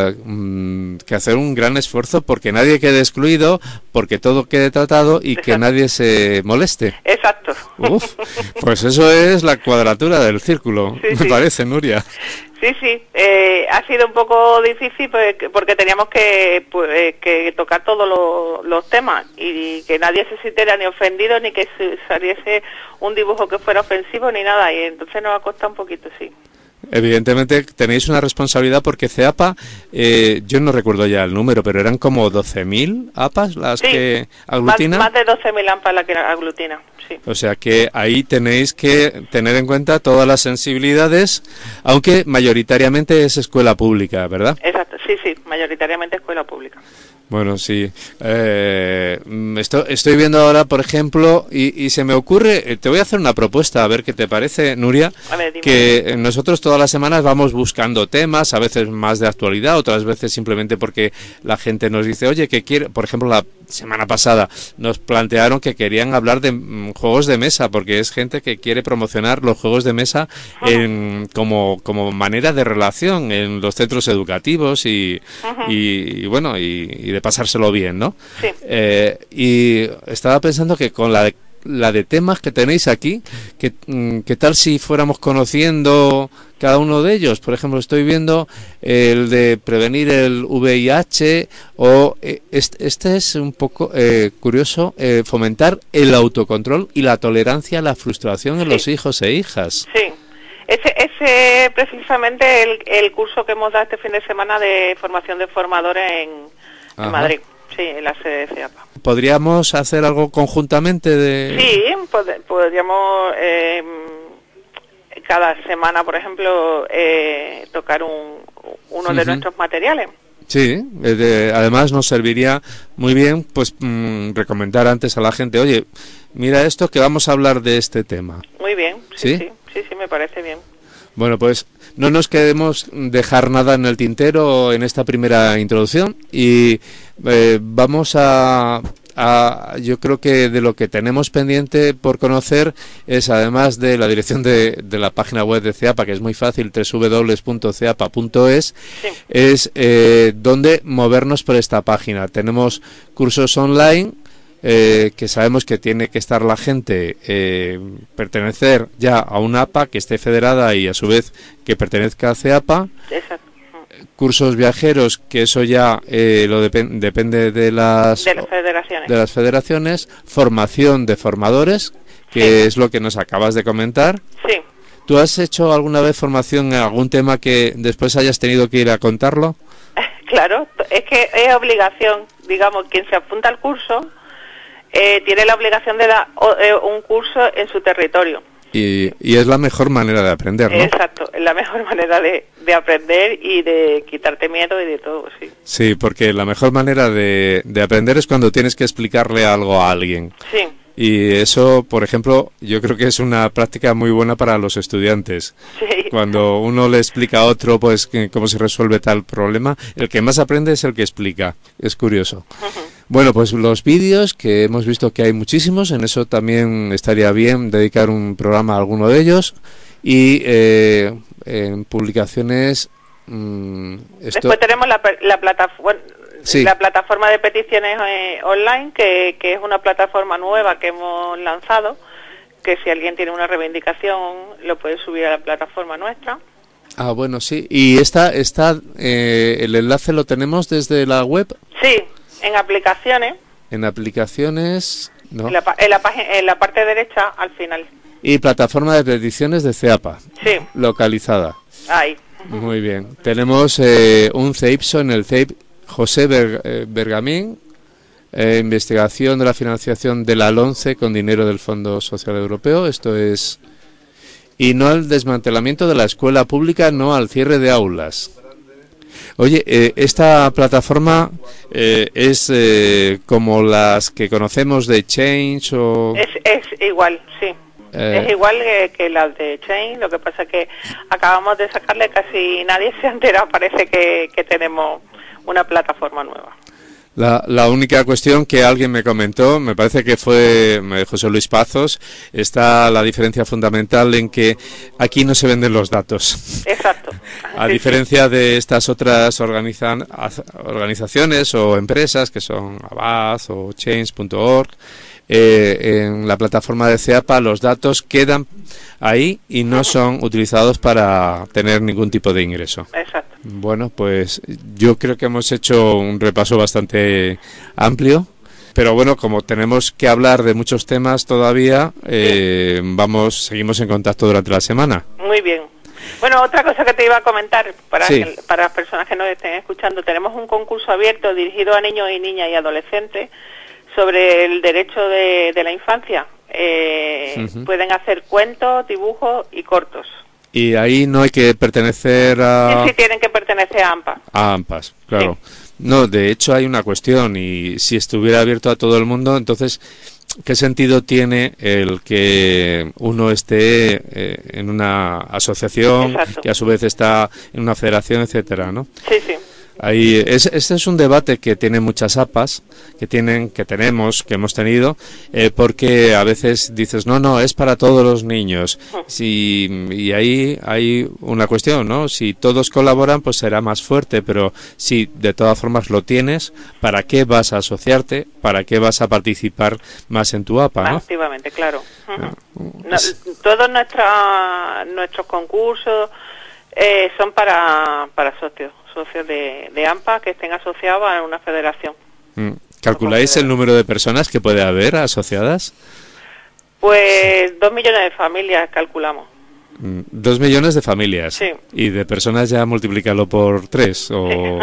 que hacer un gran esfuerzo porque nadie quede excluido, porque todo quede tratado y que nadie se moleste. Exacto. Pues eso es la cuadratura del círculo, me parece, Nuria. Sí, ha sido un poco difícil porque teníamos que tocar todos los temas y que nadie se sintiera ni ofendido ni que saliese un dibujo que fuera ofensivo ni nada, y entonces nos ha costado un poquito, sí. Evidentemente tenéis una responsabilidad porque CEAPA, yo no recuerdo ya el número, pero eran como 12.000 APAs las que aglutina. Más de 12.000 APAs las que aglutina, sí. O sea que ahí tenéis que tener en cuenta todas las sensibilidades, aunque mayoritariamente es escuela pública, ¿verdad? Exacto, sí, mayoritariamente escuela pública. Bueno, sí. Estoy viendo ahora, por ejemplo, y se me ocurre, te voy a hacer una propuesta, a ver qué te parece, Nuria, a ver, dime. Que nosotros todas las semanas vamos buscando temas, a veces más de actualidad, otras veces simplemente porque la gente nos dice, oye, que quiere, por ejemplo, la semana pasada nos plantearon que querían hablar de juegos de mesa, porque es gente que quiere promocionar los juegos de mesa como manera de relación en los centros educativos y bueno, y de pasárselo bien, ¿no? Sí. Y estaba pensando que con la de temas que tenéis aquí, ¿qué tal si fuéramos conociendo cada uno de ellos? Por ejemplo, estoy viendo el de prevenir el VIH, o este es un poco curioso, fomentar el autocontrol y la tolerancia a la frustración en los hijos e hijas. Sí, ese precisamente el curso que hemos dado este fin de semana de formación de formadores en Madrid. Sí, en la sede de CEAPA. ¿Podríamos hacer algo conjuntamente de...? Sí, podríamos cada semana, por ejemplo, tocar uno de nuestros materiales. Sí, además nos serviría muy bien pues recomendar antes a la gente, oye, mira esto que vamos a hablar de este tema. Muy bien, sí, me parece bien. Bueno, pues no nos queremos dejar nada en el tintero en esta primera introducción y vamos a yo creo que de lo que tenemos pendiente por conocer es, además de la dirección de la página web de CEAPA, que es muy fácil, www.ceapa.es, es donde movernos por esta página. Tenemos cursos online, que sabemos que tiene que estar la gente pertenecer ya a una APA que esté federada y a su vez que pertenezca a CEAPA. Exacto. Cursos viajeros, que eso ya depende de las federaciones. Formación de formadores, que es lo que nos acabas de comentar. Sí. ¿Tú has hecho alguna vez formación en algún tema que después hayas tenido que ir a contarlo? Claro, es que es obligación, digamos, quien se apunta al curso tiene la obligación de dar un curso en su territorio. Y es la mejor manera de aprender, ¿no? Exacto, es la mejor manera de aprender y de quitarte miedo y de todo, sí. Sí, porque la mejor manera de aprender es cuando tienes que explicarle algo a alguien. Sí. Y eso, por ejemplo, yo creo que es una práctica muy buena para los estudiantes. Sí. Cuando uno le explica a otro, pues, cómo se resuelve tal problema, el que más aprende es el que explica. Es curioso. Bueno, pues los vídeos, que hemos visto que hay muchísimos, en eso también estaría bien dedicar un programa a alguno de ellos. Y en publicaciones... Después tenemos la plataforma... Sí. La plataforma de peticiones online, que es una plataforma nueva que hemos lanzado, que si alguien tiene una reivindicación lo puede subir a la plataforma nuestra. Ah, bueno, sí. ¿Y el enlace lo tenemos desde la web? Sí, en aplicaciones. En aplicaciones, no. En la parte derecha, al final. Y plataforma de peticiones de CEAPA. Sí. Localizada. Ahí. Muy bien. Tenemos un CEIPSO en el CEIP José Bergamín, investigación de la financiación de la LONCE con dinero del Fondo Social Europeo. Esto es... Y no al desmantelamiento de la escuela pública, no al cierre de aulas. Oye, esta plataforma es como las que conocemos de Change o... Es igual, sí. Es igual que las de Change, lo que pasa es que acabamos de sacarle, casi nadie se ha enterado, parece que tenemos una plataforma nueva. La única cuestión que alguien me comentó, me parece que fue José Luis Pazos, está la diferencia fundamental en que aquí no se venden los datos. Exacto. A diferencia de estas otras organizaciones o empresas que son Avaz o Change.org, en la plataforma de CEAPA los datos quedan ahí y no son utilizados para tener ningún tipo de ingreso. Exacto. Bueno, pues yo creo que hemos hecho un repaso bastante amplio, pero bueno, como tenemos que hablar de muchos temas todavía, seguimos en contacto durante la semana. Muy bien. Bueno, otra cosa que te iba a comentar para las personas que nos estén escuchando, tenemos un concurso abierto dirigido a niños y niñas y adolescentes sobre el derecho de la infancia. Pueden hacer cuentos, dibujos y cortos. Y ahí no hay que pertenecer a... Sí, tienen que pertenecer a AMPA. A AMPAs, claro. Sí. No, de hecho hay una cuestión, y si estuviera abierto a todo el mundo, entonces, ¿qué sentido tiene el que uno esté en una asociación, Exacto, que a su vez está en una federación, etcétera, ¿no? Sí, sí. Ahí, este es un debate que tiene muchas APAs, que hemos tenido, porque a veces dices, no, es para todos los niños. Y ahí hay una cuestión, ¿no? Si todos colaboran, pues será más fuerte, pero si de todas formas lo tienes, ¿para qué vas a asociarte? ¿Para qué vas a participar más en tu APA, ¿no? Activamente, claro. Todos nuestros concursos son para socios de AMPA que estén asociados a una federación. ¿Calculáis el número de personas que puede haber asociadas? Pues 2 millones de familias calculamos. 2 millones de familias. Sí. Y de personas ya multiplícalo por 3 o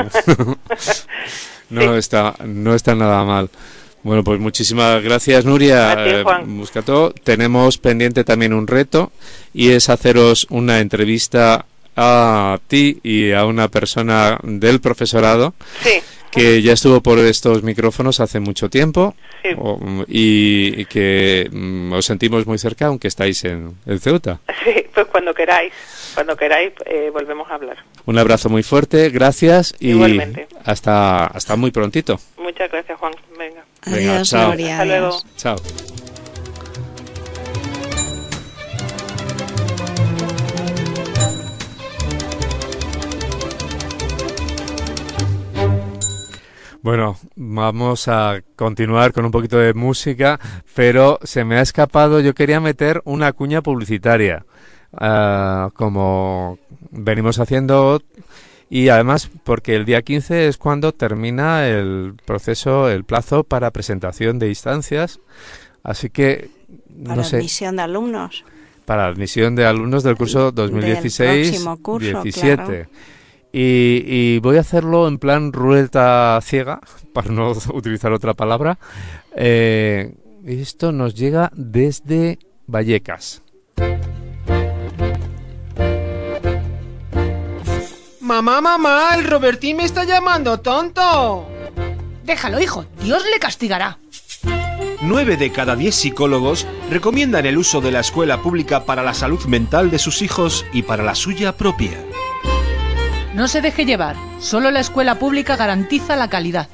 no está nada mal. Bueno, pues muchísimas gracias, Nuria. A ti, Juan. Buscató. Tenemos pendiente también un reto, y es haceros una entrevista a ti y a una persona del profesorado, sí, que ya estuvo por estos micrófonos hace mucho tiempo, sí, y que os sentimos muy cerca, aunque estáis en Ceuta. Sí, pues cuando queráis volvemos a hablar. Un abrazo muy fuerte, gracias, y igualmente. Hasta muy prontito. Muchas gracias, Juan. Venga. Adiós, chao. Nuria. Hasta luego. Chao. Bueno, vamos a continuar con un poquito de música, pero se me ha escapado, yo quería meter una cuña publicitaria, como venimos haciendo, y además porque el día 15 es cuando termina el plazo para presentación de instancias, así que, no sé... Para admisión de alumnos. Para admisión de alumnos del curso 2016-17. Claro. Y voy a hacerlo en plan ruleta ciega, para no utilizar otra palabra. Esto nos llega desde Vallecas. Mamá, el Robertín me está llamando tonto. Déjalo, hijo, Dios le castigará. 9 de cada 10 psicólogos recomiendan el uso de la escuela pública para la salud mental de sus hijos y para la suya propia. No se deje llevar, solo la escuela pública garantiza la calidad.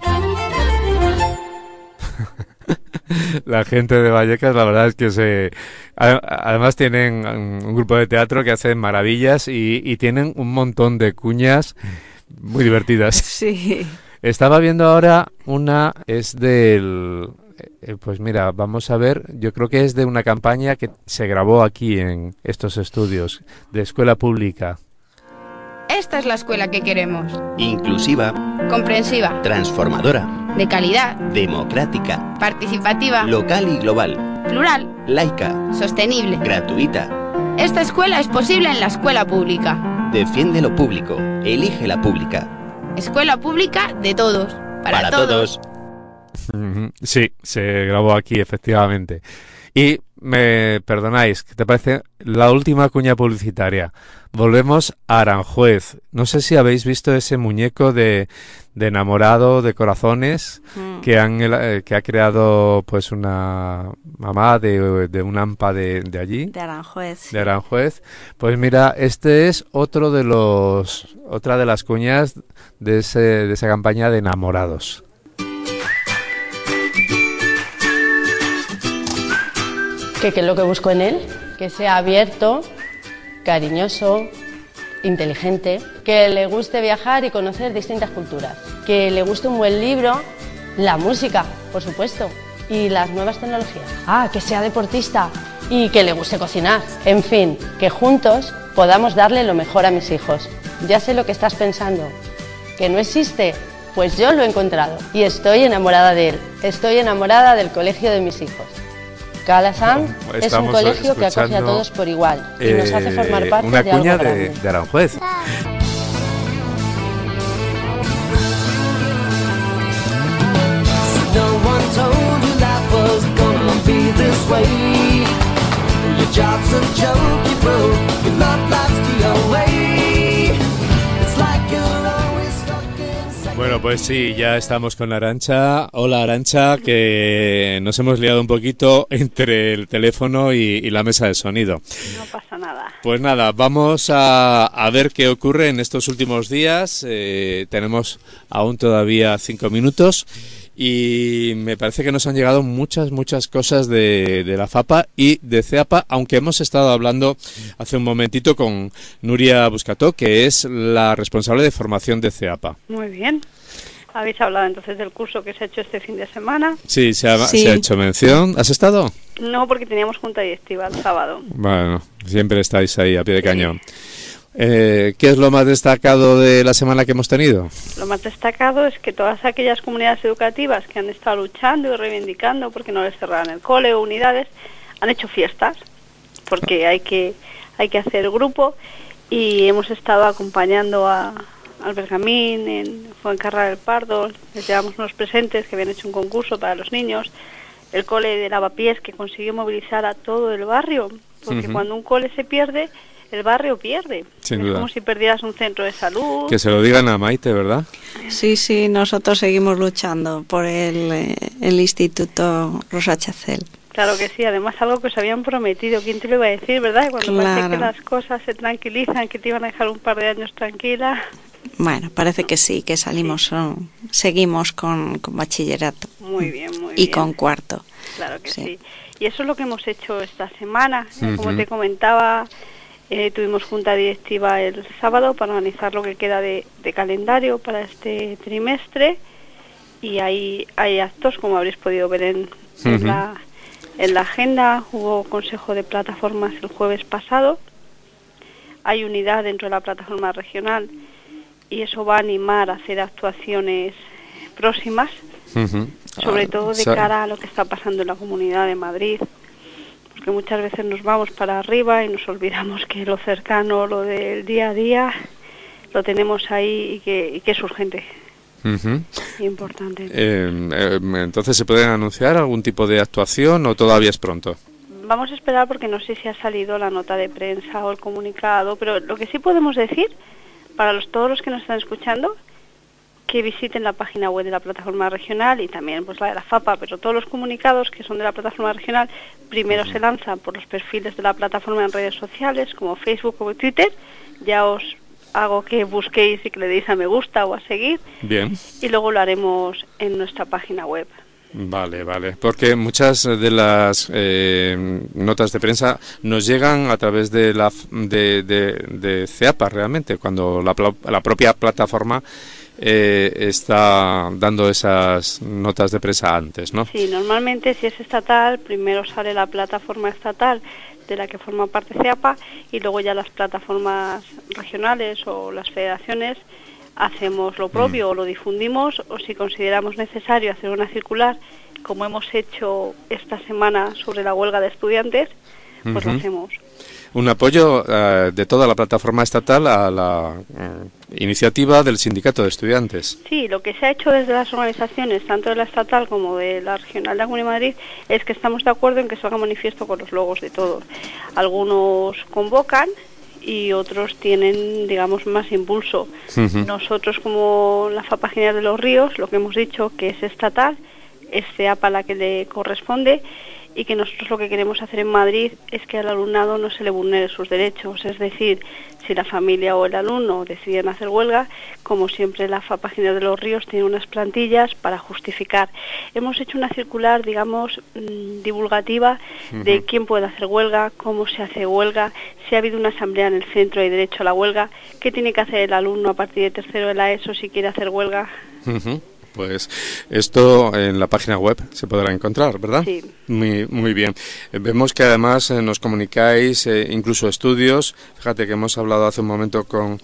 La gente de Vallecas, la verdad es que además tienen un grupo de teatro que hacen maravillas y tienen un montón de cuñas muy divertidas. Sí. Estaba viendo ahora una, es del... pues mira, vamos a ver, yo creo que es de una campaña que se grabó aquí en estos estudios de escuela pública. Esta es la escuela que queremos. Inclusiva. Comprensiva. Transformadora. De calidad. Democrática. Participativa. Local y global. Plural. Laica. Sostenible. Gratuita. Esta escuela es posible en la escuela pública. Defiende lo público. Elige la pública. Escuela pública de todos. Para todos. Sí, se grabó aquí, efectivamente. Y me perdonáis, ¿qué te parece la última cuña publicitaria? Volvemos a Aranjuez. No sé si habéis visto ese muñeco de enamorado de corazones que ha creado pues una mamá de un AMPA de allí. De Aranjuez. De Aranjuez. Pues mira, este es otra de las cuñas de esa campaña de enamorados. ¿Qué es lo que busco en él? Que sea abierto, cariñoso, inteligente, que le guste viajar y conocer distintas culturas, que le guste un buen libro, la música, por supuesto, y las nuevas tecnologías. Que sea deportista y que le guste cocinar. En fin, que juntos podamos darle lo mejor a mis hijos. Ya sé lo que estás pensando, que no existe, pues yo lo he encontrado y estoy enamorada de él. Estoy enamorada del colegio de mis hijos. Calasanz es un colegio que acoge a todos por igual y nos hace formar parte una de algo cuña grande. de Aranjuez. No one told you life was gonna be this way. Your job's a joke you broke, your love life's pues sí, ya estamos con Arantxa. Hola, Arantxa, que nos hemos liado un poquito entre el teléfono y la mesa de sonido. No pasa nada. Pues nada, vamos a ver qué ocurre en estos últimos días. Tenemos aún todavía 5 minutos y me parece que nos han llegado muchas cosas de la FAPA y de CEAPA, aunque hemos estado hablando hace un momentito con Nuria Buscató, que es la responsable de formación de CEAPA. Muy bien. ¿Habéis hablado entonces del curso que se ha hecho este fin de semana? Sí, se ha hecho mención. ¿Has estado? No, porque teníamos junta directiva el sábado. Bueno, siempre estáis ahí a pie de cañón. ¿Qué es lo más destacado de la semana que hemos tenido? Lo más destacado es que todas aquellas comunidades educativas que han estado luchando y reivindicando porque no les cerraran el cole o unidades, han hecho fiestas, porque hay que hacer grupo, y hemos estado acompañando a Albergamín, en Fuencarral del Pardo, les llevamos unos presentes que habían hecho un concurso para los niños, el cole de Lavapiés, que consiguió movilizar a todo el barrio, porque cuando un cole se pierde, el barrio pierde. Sin duda. Es como si perdieras un centro de salud. Que se lo digan a Maite, ¿verdad? Sí, nosotros seguimos luchando por el Instituto Rosa Chacel. Claro que sí, además algo que os habían prometido, ¿quién te lo iba a decir, verdad? Cuando parece que las cosas se tranquilizan, que te iban a dejar un par de años tranquila. Bueno, parece que sí, que salimos, seguimos con bachillerato. Muy bien, muy bien. Y con cuarto. Claro que sí. Y eso es lo que hemos hecho esta semana. Como te comentaba, tuvimos junta directiva el sábado para analizar lo que queda de calendario para este trimestre, y hay actos, como habréis podido ver en la agenda. Hubo consejo de plataformas el jueves pasado, hay unidad dentro de la plataforma regional y eso va a animar a hacer actuaciones próximas, sobre todo de cara a lo que está pasando en la Comunidad de Madrid, porque muchas veces nos vamos para arriba y nos olvidamos que lo cercano, lo del día a día, lo tenemos ahí y que es urgente. Importante. Entonces, ¿se puede anunciar algún tipo de actuación o todavía es pronto? Vamos a esperar porque no sé si ha salido la nota de prensa o el comunicado, pero lo que sí podemos decir, para todos los que nos están escuchando, que visiten la página web de la plataforma regional y también pues la de la FAPA, pero todos los comunicados que son de la plataforma regional primero se lanzan por los perfiles de la plataforma en redes sociales como Facebook o Twitter. Ya os hago que busquéis y que le deis a me gusta o a seguir. Bien. Y luego lo haremos en nuestra página web. Vale, porque muchas de las notas de prensa nos llegan a través de de CEAPA realmente, cuando la propia plataforma está dando esas notas de prensa antes, ¿no? Sí, normalmente si es estatal, primero sale la plataforma estatal de la que forma parte CEAPA y luego ya las plataformas regionales o las federaciones hacemos lo propio o lo difundimos, o si consideramos necesario hacer una circular, como hemos hecho esta semana sobre la huelga de estudiantes, pues lo hacemos. Un apoyo de toda la plataforma estatal a la iniciativa del sindicato de estudiantes. Sí, lo que se ha hecho desde las organizaciones, tanto de la estatal como de la regional de la Comunidad de Madrid, es que estamos de acuerdo en que salga manifiesto con los logos de todos. Algunos convocan y otros tienen, digamos, más impulso. Nosotros, como la FAPA General de los Ríos, lo que hemos dicho que es estatal, es CEAPA la que le corresponde, y que nosotros lo que queremos hacer en Madrid es que al alumnado no se le vulnere sus derechos, es decir, si la familia o el alumno deciden hacer huelga, como siempre la FAPA General de los Ríos tiene unas plantillas para justificar. Hemos hecho una circular, digamos, divulgativa de quién puede hacer huelga, cómo se hace huelga, si ha habido una asamblea en el centro hay derecho a la huelga, qué tiene que hacer el alumno a partir de tercero de la ESO si quiere hacer huelga. Pues esto en la página web se podrá encontrar, ¿verdad? Sí. Muy bien. Vemos que además nos comunicáis incluso estudios. Fíjate que hemos hablado hace un momento con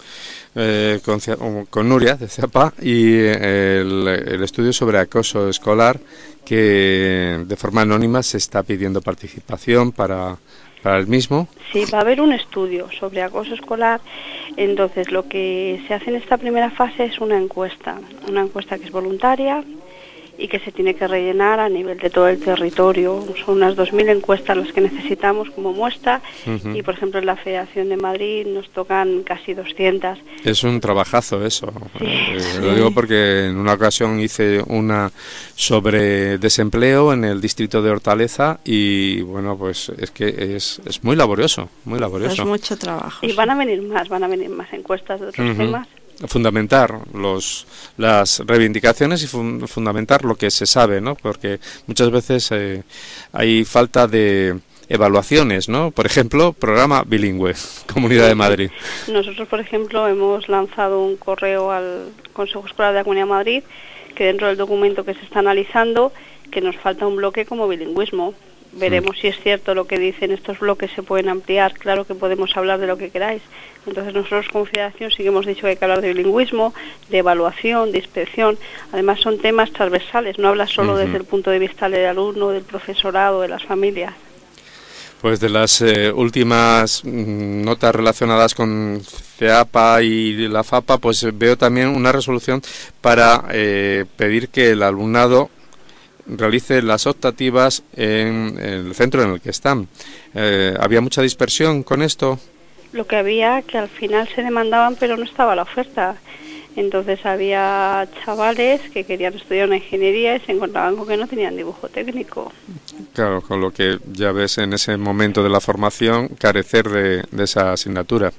Nuria de CEAPA y el estudio sobre acoso escolar, que de forma anónima se está pidiendo participación para el mismo. Sí, va a haber un estudio sobre acoso escolar. Entonces, lo que se hace en esta primera fase es una encuesta que es voluntaria y que se tiene que rellenar a nivel de todo el territorio. Son unas 2.000 encuestas las que necesitamos como muestra y, por ejemplo, en la Federación de Madrid nos tocan casi 200. Es un trabajazo eso. Sí. Lo digo porque en una ocasión hice una sobre desempleo en el distrito de Hortaleza y, bueno, pues es que es muy laborioso, muy laborioso. Es mucho trabajo. Y van a venir más encuestas de otros temas. Fundamentar las reivindicaciones y fundamentar lo que se sabe, ¿no? Porque muchas veces hay falta de evaluaciones, ¿no? Por ejemplo, programa bilingüe, Comunidad de Madrid. Nosotros, por ejemplo, hemos lanzado un correo al Consejo Escolar de la Comunidad de Madrid que dentro del documento que se está analizando que nos falta un bloque como bilingüismo. Veremos si es cierto lo que dicen estos bloques, se pueden ampliar, claro que podemos hablar de lo que queráis. Entonces nosotros como Federación sí que hemos dicho que hay que hablar de bilingüismo, de evaluación, de inspección. Además son temas transversales, no habla solo desde el punto de vista del alumno, del profesorado, de las familias. Pues de las últimas notas relacionadas con CEAPA y la FAPA, pues veo también una resolución para pedir que el alumnado realice las optativas en el centro en el que están. ¿Había mucha dispersión con esto? Lo que había, que al final se demandaban pero no estaba la oferta. Entonces había chavales que querían estudiar una ingeniería y se encontraban con que no tenían dibujo técnico. Claro, con lo que ya ves en ese momento de la formación, carecer de esa asignatura.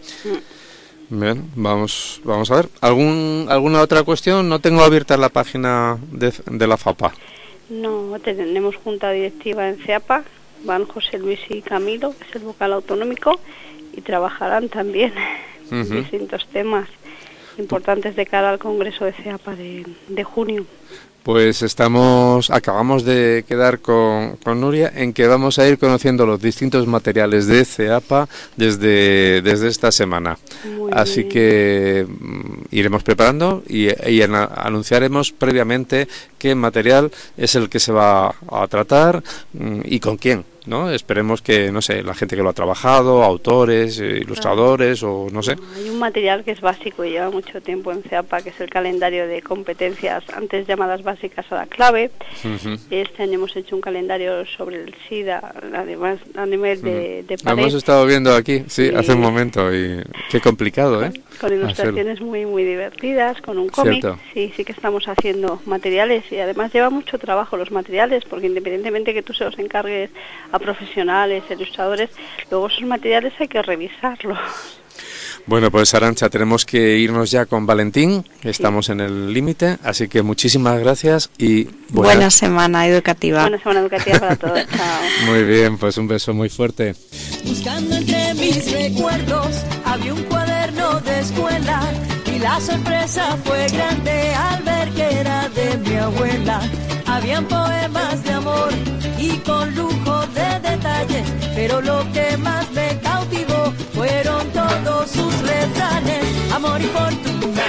Bien, vamos a ver. ¿Alguna otra cuestión? No tengo abierta la página de la FAPA. No, tenemos junta directiva en CEAPA, van José Luis y Camilo, que es el vocal autonómico, y trabajarán también distintos temas importantes de cara al Congreso de CEAPA de junio. Pues acabamos de quedar con Nuria en que vamos a ir conociendo los distintos materiales de CEAPA desde esta semana. Así que iremos preparando y anunciaremos previamente qué material es el que se va a tratar y con quién, ¿no? Esperemos que, no sé, la gente que lo ha trabajado, autores, ilustradores o no sé. Hay un material que es básico y lleva mucho tiempo en CEAPA, que es el calendario de competencias antes llamadas básicas a la clave. Este año hemos hecho un calendario sobre el SIDA, además a nivel de pared. Lo hemos estado viendo aquí, sí, hace un momento, y qué complicado, ¿eh? Con ilustraciones muy muy divertidas, con un cómic. Sí que estamos haciendo materiales y además lleva mucho trabajo los materiales, porque independientemente que tú se los encargues a profesionales, ilustradores, luego esos materiales hay que revisarlos. Bueno, pues Arantxa, tenemos que irnos ya con Valentín, estamos en el límite, así que muchísimas gracias y buena semana educativa. Buena semana educativa para todos, chao. Muy bien, pues un beso muy fuerte. Buscando entre mis recuerdos había un cuaderno de escuela y la sorpresa fue grande al ver que era de mi abuela. Habían poemas de amor y con lujo de detalles, pero lo que más me cautivó fueron todos sus refranes. Amor y fortuna,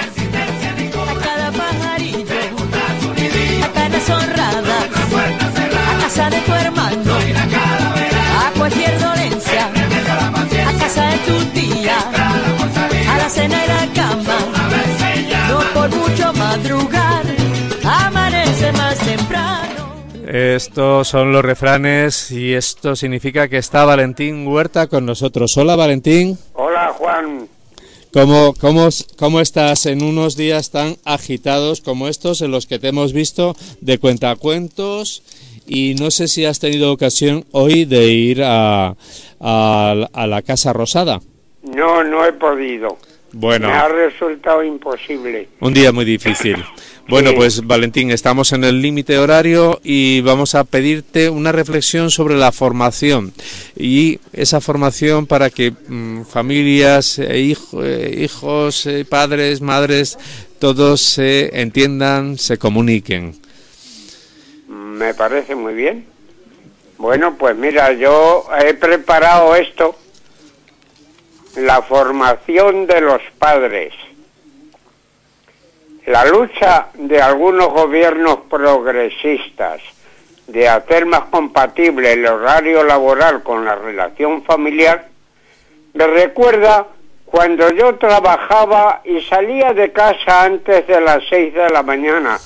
a cada pajarillo, a canas honradas, a casa de tu hermano, a cualquier dolencia, a casa de tu tía, a la cena y la cama, no por mucho madrugar, amanece más temprano. Estos son los refranes y esto significa que está Valentín Huerta con nosotros. Hola, Valentín. Hola, Juan. ¿Cómo estás en unos días tan agitados como estos en los que te hemos visto de cuentacuentos? Y no sé si has tenido ocasión hoy de ir a la Casa Rosada. No he podido. Bueno, me ha resultado imposible. Un día muy difícil. Bueno, pues Valentín, estamos en el límite horario y vamos a pedirte una reflexión sobre la formación y esa formación para que familias, hijos, padres, madres, todos se entiendan, se comuniquen. Me parece muy bien. Bueno, pues mira, yo he preparado esto, la formación de los padres. La lucha de algunos gobiernos progresistas de hacer más compatible el horario laboral con la relación familiar me recuerda cuando yo trabajaba y salía de casa antes de las 6 de la mañana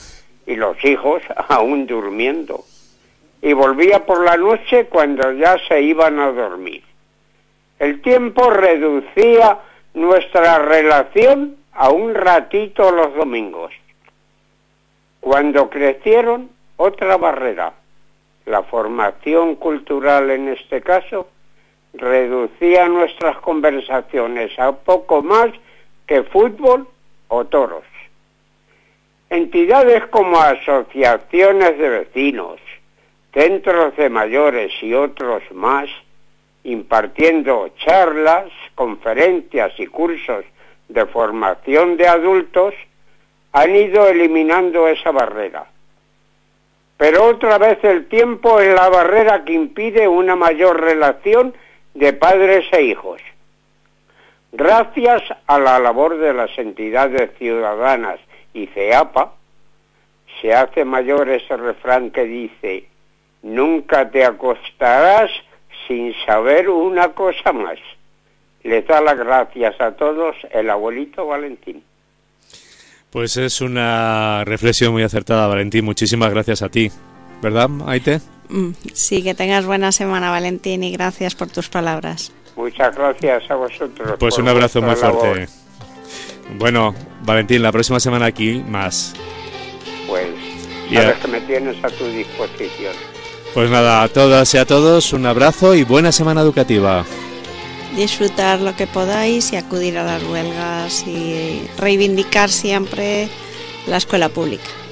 y los hijos aún durmiendo. Y volvía por la noche cuando ya se iban a dormir. El tiempo reducía nuestra relación a un ratito los domingos. Cuando crecieron, otra barrera, la formación cultural en este caso, reducía nuestras conversaciones a poco más que fútbol o toros. Entidades como asociaciones de vecinos, centros de mayores y otros más, impartiendo charlas, conferencias y cursos de formación de adultos, han ido eliminando esa barrera. Pero otra vez el tiempo es la barrera que impide una mayor relación de padres e hijos. Gracias a la labor de las entidades ciudadanas y CEAPA, se hace mayor ese refrán que dice: nunca te acostarás sin saber una cosa más. Les da las gracias a todos el abuelito Valentín. Pues es una reflexión muy acertada, Valentín. Muchísimas gracias a ti. ¿Verdad, Maite? Sí, que tengas buena semana, Valentín, y gracias por tus palabras. Muchas gracias a vosotros. Pues un abrazo muy fuerte. Bueno, Valentín, la próxima semana aquí más. Pues, sabes que me tienes a tu disposición. Pues nada, a todas y a todos un abrazo y buena semana educativa. Disfrutar lo que podáis y acudir a las huelgas y reivindicar siempre la escuela pública.